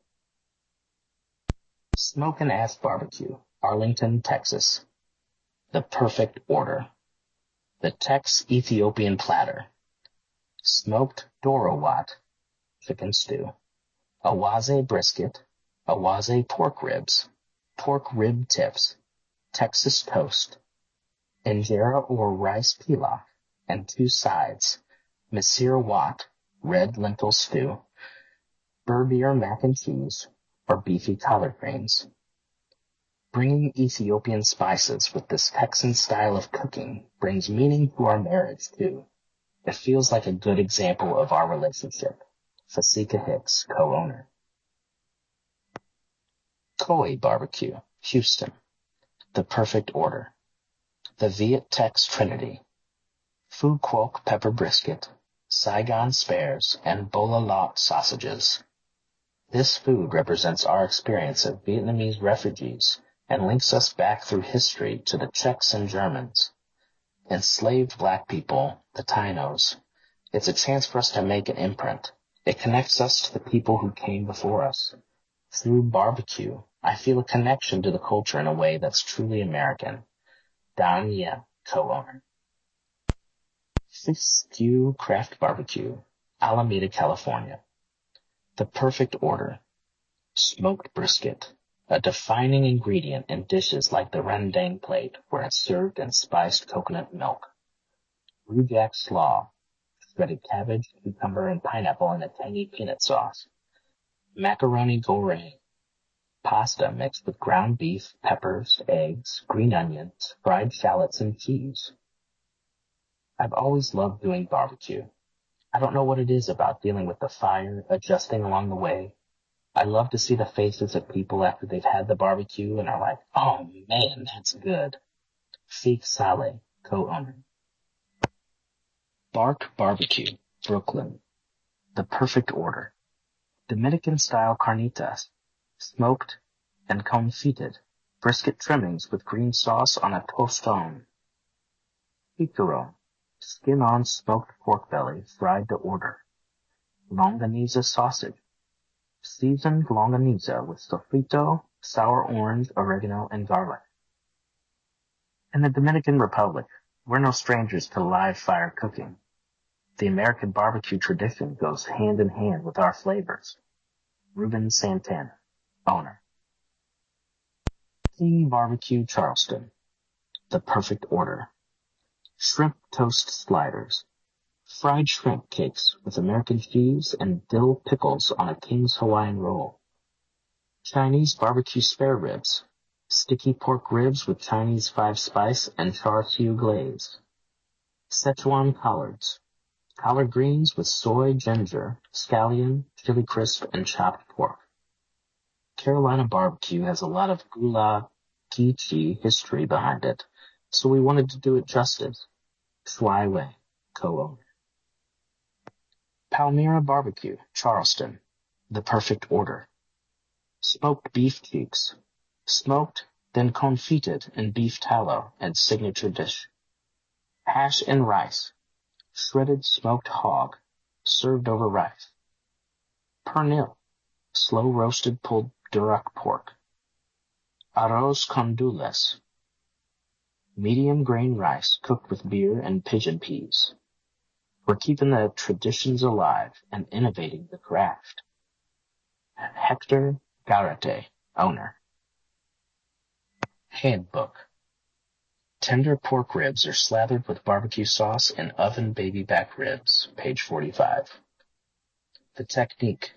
Smoke and Ash Barbecue, Arlington, Texas. The perfect order. The Tex Ethiopian platter. Smoked Dorowat, chicken stew. Awaze brisket, Awaze pork ribs, pork rib tips, Texas toast, injera or rice pilaf, and two sides, Misir Wat, red lentil stew, Berbier mac and cheese, or beefy collard greens. Bringing Ethiopian spices with this Texan style of cooking brings meaning to our marriage, too. It feels like a good example of our relationship. Fasika Hicks, co-owner. Koi Barbecue, Houston. The perfect order. The Viet Tex Trinity. Phu Quoc pepper brisket, Saigon spares, and Bola Lot sausages. This food represents our experience of Vietnamese refugees and links us back through history to the Czechs and Germans. Enslaved black people, the Tainos. It's a chance for us to make an imprint. It connects us to the people who came before us. Through barbecue, I feel a connection to the culture in a way that's truly American. Don Ye, co-owner. Fish Stew Craft Barbecue, Alameda, California. The perfect order. Smoked brisket, a defining ingredient in dishes like the rendang plate, where it's served in spiced coconut milk. Rujak slaw, shredded cabbage, cucumber, and pineapple in a tangy peanut sauce. Macaroni goreng, pasta mixed with ground beef, peppers, eggs, green onions, fried shallots, and cheese. I've always loved doing barbecue. I don't know what it is about dealing with the fire, adjusting along the way. I love to see the faces of people after they've had the barbecue and are like, oh man, that's good. Sheikh Saleh, co-owner. Bark Barbecue, Brooklyn. The perfect order. Dominican-style carnitas, smoked and confited, brisket trimmings with green sauce on a tostón. Picaro, skin-on smoked pork belly fried to order. Longaniza sausage, seasoned longaniza with sofrito, sour orange, oregano, and garlic. In the Dominican Republic, we're no strangers to live fire cooking. The American barbecue tradition goes hand in hand with our flavors. Ruben Santana, owner. King Barbecue Charleston. The perfect order. Shrimp toast sliders. Fried shrimp cakes with American cheese and dill pickles on a King's Hawaiian roll. Chinese barbecue spare ribs. Sticky pork ribs with Chinese five spice and char siu glaze. Szechuan collards. Collard greens with soy, ginger, scallion, chili crisp, and chopped pork. Carolina barbecue has a lot of goulash, quiche history behind it, so we wanted to do it justice. Shuai Wei, co-owner. Palmyra Barbecue, Charleston. The perfect order. Smoked beef cheeks. Smoked, then confited in beef tallow and signature dish. Hash and rice. Shredded smoked hog, served over rice. Pernil, slow-roasted pulled Duroc pork, arroz con dulces, medium-grain rice cooked with beer and pigeon peas. We're keeping the traditions alive and innovating the craft. Hector Garate, owner. Handbook. Tender pork ribs are slathered with barbecue sauce in oven baby back ribs, page forty-five. The technique.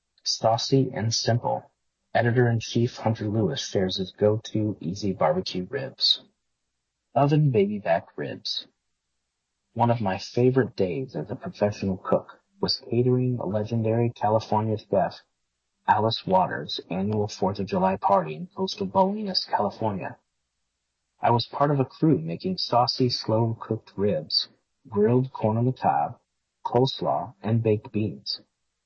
Saucy and simple. Editor-in-Chief Hunter Lewis shares his go-to easy barbecue ribs. Oven baby back ribs. One of my favorite days as a professional cook was catering a legendary California chef Alice Waters' annual fourth of July party in coastal Bolinas, California. I was part of a crew making saucy, slow-cooked ribs, grilled corn on the cob, coleslaw, and baked beans.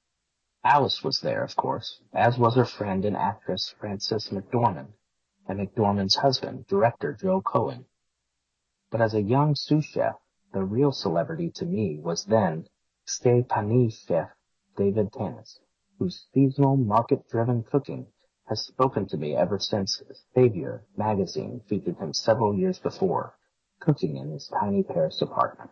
Alice was there, of course, as was her friend and actress Frances McDormand, and McDormand's husband, director Joe Cohen. But as a young sous chef, the real celebrity to me was then Stay Panis chef David Tanis, whose seasonal, market-driven cooking has spoken to me ever since Savior magazine featured him several years before, cooking in his tiny Paris apartment.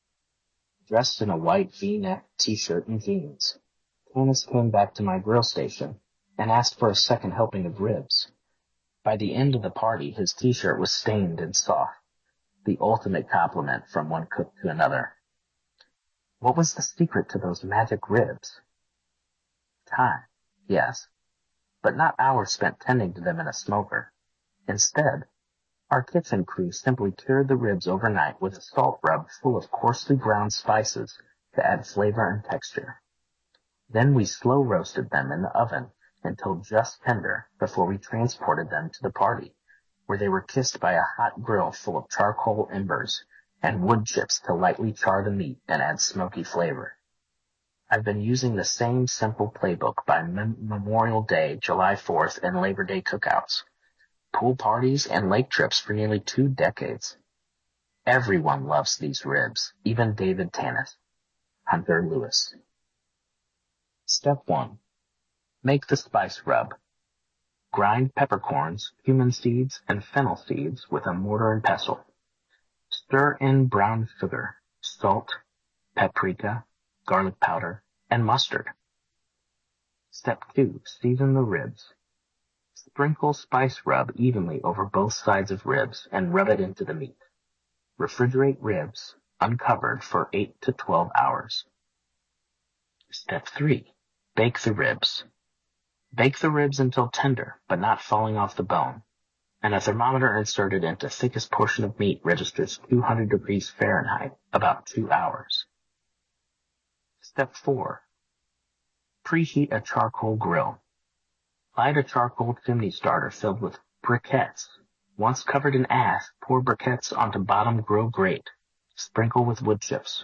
Dressed in a white V-neck t-shirt and jeans, Tanis came back to my grill station and asked for a second helping of ribs. By the end of the party, his t-shirt was stained and soft, the ultimate compliment from one cook to another. What was the secret to those magic ribs? Time, yes, but not hours spent tending to them in a smoker. Instead, our kitchen crew simply cured the ribs overnight with a salt rub full of coarsely ground spices to add flavor and texture. Then we slow roasted them in the oven until just tender before we transported them to the party, where they were kissed by a hot grill full of charcoal embers and wood chips to lightly char the meat and add smoky flavor. I've been using the same simple playbook by Mem- Memorial Day, July fourth, and Labor Day cookouts, pool parties, and lake trips for nearly two decades. Everyone loves these ribs, even David Tanis. Hunter Lewis. Step one. Make the spice rub. Grind peppercorns, cumin seeds, and fennel seeds with a mortar and pestle. Stir in brown sugar, salt, paprika, garlic powder, and mustard. Step two. Season the ribs. Sprinkle spice rub evenly over both sides of ribs and rub it into the meat. Refrigerate ribs, uncovered, for eight to twelve hours. Step three. Bake the ribs. Bake the ribs until tender, but not falling off the bone, and a thermometer inserted into thickest portion of meat registers two hundred degrees Fahrenheit, about two hours. Step four. Preheat a charcoal grill. Light a charcoal chimney starter filled with briquettes. Once covered in ash, pour briquettes onto bottom grill grate. Sprinkle with wood chips.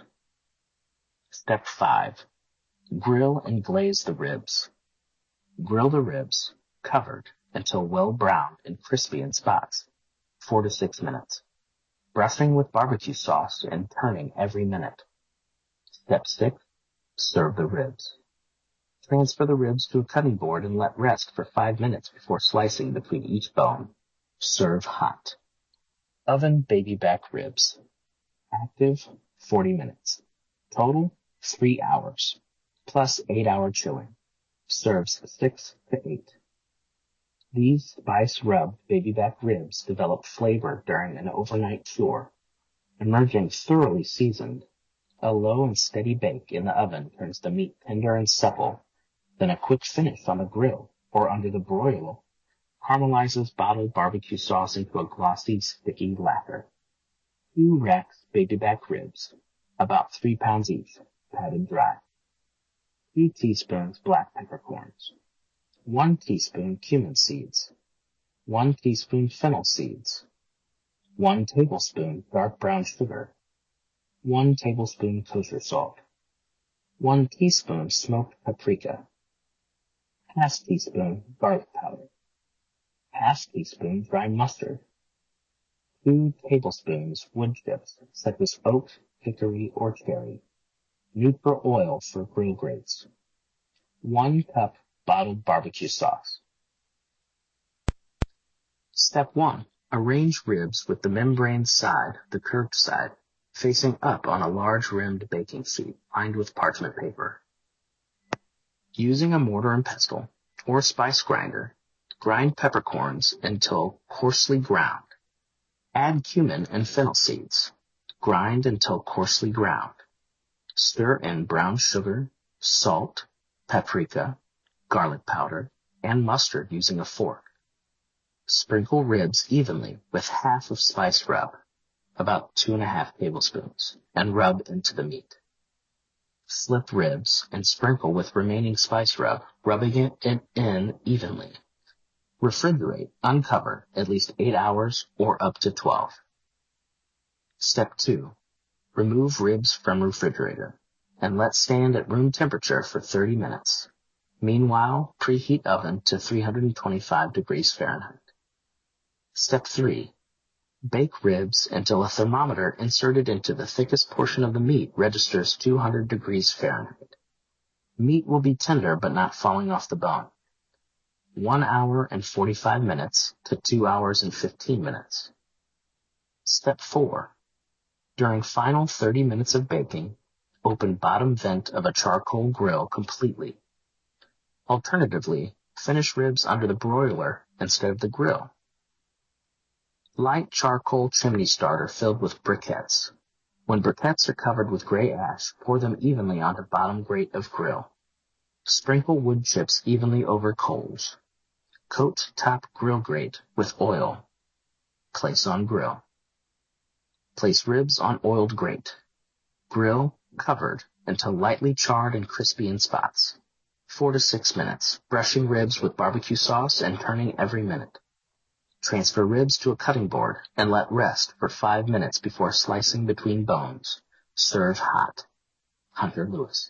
Step five. Grill and glaze the ribs. Grill the ribs, covered, until well browned and crispy in spots, four to six minutes. Brushing with barbecue sauce and turning every minute. Step six. Serve the ribs. Transfer the ribs to a cutting board and let rest for five minutes before slicing between each bone. Serve hot. Oven baby back ribs. Active, forty minutes. Total, three hours. Plus eight hour chilling. Serves six to eight. These spice-rubbed baby back ribs develop flavor during an overnight cure, emerging thoroughly seasoned. A low and steady bake in the oven turns the meat tender and supple. Then a quick finish on the grill or under the broiler caramelizes bottled barbecue sauce into a glossy, sticky lacquer. Two racks baby back ribs, about three pounds each, patted dry. Two teaspoons black peppercorns. One teaspoon cumin seeds. One teaspoon fennel seeds. One tablespoon dark brown sugar. One tablespoon kosher salt. One teaspoon smoked paprika. Half teaspoon garlic powder. Half teaspoon dry mustard. Two tablespoons wood chips such as oak, hickory, or cherry. Neutral oil for grill grates. One cup bottled barbecue sauce. Step one. Arrange ribs with the membrane side, the curved side, facing up on a large rimmed baking sheet lined with parchment paper. Using a mortar and pestle or spice grinder, grind peppercorns until coarsely ground. Add cumin and fennel seeds. Grind until coarsely ground. Stir in brown sugar, salt, paprika, garlic powder, and mustard using a fork. Sprinkle ribs evenly with half of spice rub, about two and a half tablespoons, and rub into the meat. Flip ribs and sprinkle with remaining spice rub, rubbing it in evenly. Refrigerate, uncover, at least eight hours or up to twelve. Step two. Remove ribs from refrigerator and let stand at room temperature for thirty minutes. Meanwhile, preheat oven to three hundred twenty-five degrees Fahrenheit. Step three. Bake ribs until a thermometer inserted into the thickest portion of the meat registers two hundred degrees Fahrenheit. Meat will be tender but not falling off the bone. one hour and forty-five minutes to two hours and fifteen minutes. Step four. During final thirty minutes of baking, open bottom vent of a charcoal grill completely. Alternatively, finish ribs under the broiler instead of the grill. Light charcoal chimney starter filled with briquettes. When briquettes are covered with gray ash, pour them evenly onto bottom grate of grill. Sprinkle wood chips evenly over coals. Coat top grill grate with oil. Place on grill. Place ribs on oiled grate. Grill covered until lightly charred and crispy in spots. Four to six minutes, brushing ribs with barbecue sauce and turning every minute. Transfer ribs to a cutting board and let rest for five minutes before slicing between bones. Serve hot. Hunter Lewis.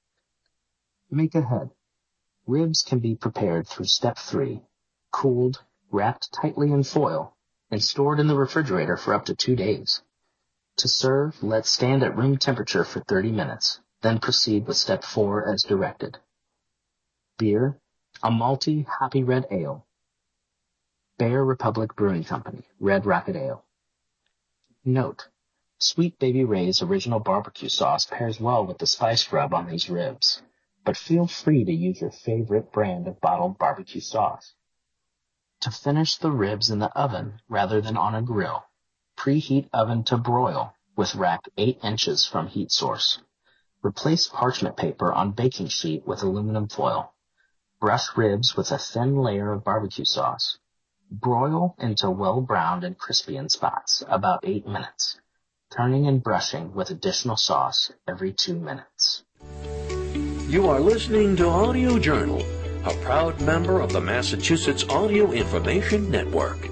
Make ahead. Ribs can be prepared through step three, cooled, wrapped tightly in foil, and stored in the refrigerator for up to two days. To serve, let stand at room temperature for thirty minutes, then proceed with step four as directed. Beer, a malty, hoppy red ale. Bear Republic Brewing Company, Red Rocket Ale. Note: Sweet Baby Ray's original barbecue sauce pairs well with the spice rub on these ribs, but feel free to use your favorite brand of bottled barbecue sauce. To finish the ribs in the oven rather than on a grill, preheat oven to broil with rack eight inches from heat source. Replace parchment paper on baking sheet with aluminum foil. Brush ribs with a thin layer of barbecue sauce. Broil until well browned and crispy in spots, about eight minutes, turning and brushing with additional sauce every two minutes. You are listening to Audio Journal, a proud member of the Massachusetts Audio Information Network.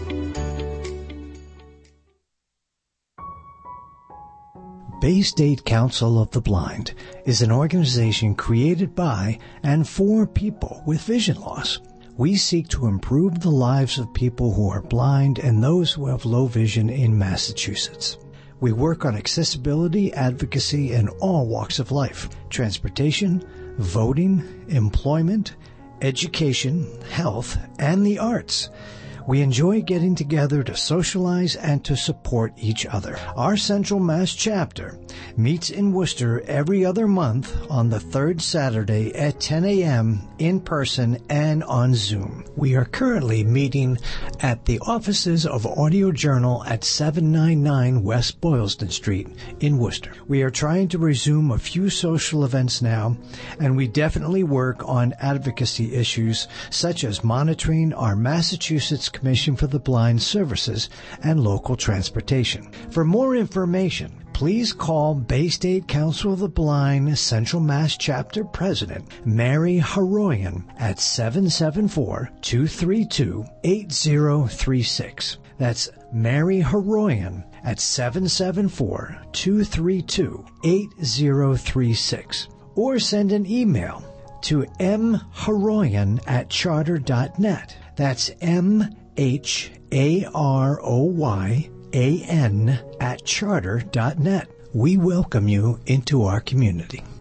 Bay State Council of the Blind is an organization created by and for people with vision loss. We seek to improve the lives of people who are blind and those who have low vision in Massachusetts. We work on accessibility, advocacy in all walks of life: transportation, voting, employment, education, health, and the arts. We enjoy getting together to socialize and to support each other. Our Central Mass chapter meets in Worcester every other month on the third Saturday at ten a.m. in person and on Zoom. We are currently meeting at the offices of Audio Journal at seven ninety-nine West Boylston Street in Worcester. We are trying to resume a few social events now, and we definitely work on advocacy issues such as monitoring our Massachusetts Commission for the Blind services and local transportation. For more information, please call Bay State Council of the Blind Central Mass Chapter President Mary Haroyan at seven seven four, two three two, eight zero three six. That's Mary Haroyan at seven seven four, two three two, eight zero three six. Or send an email to m haroyan at charter dot net. That's M H A R O Y A N at charter dot net. We welcome you into our community.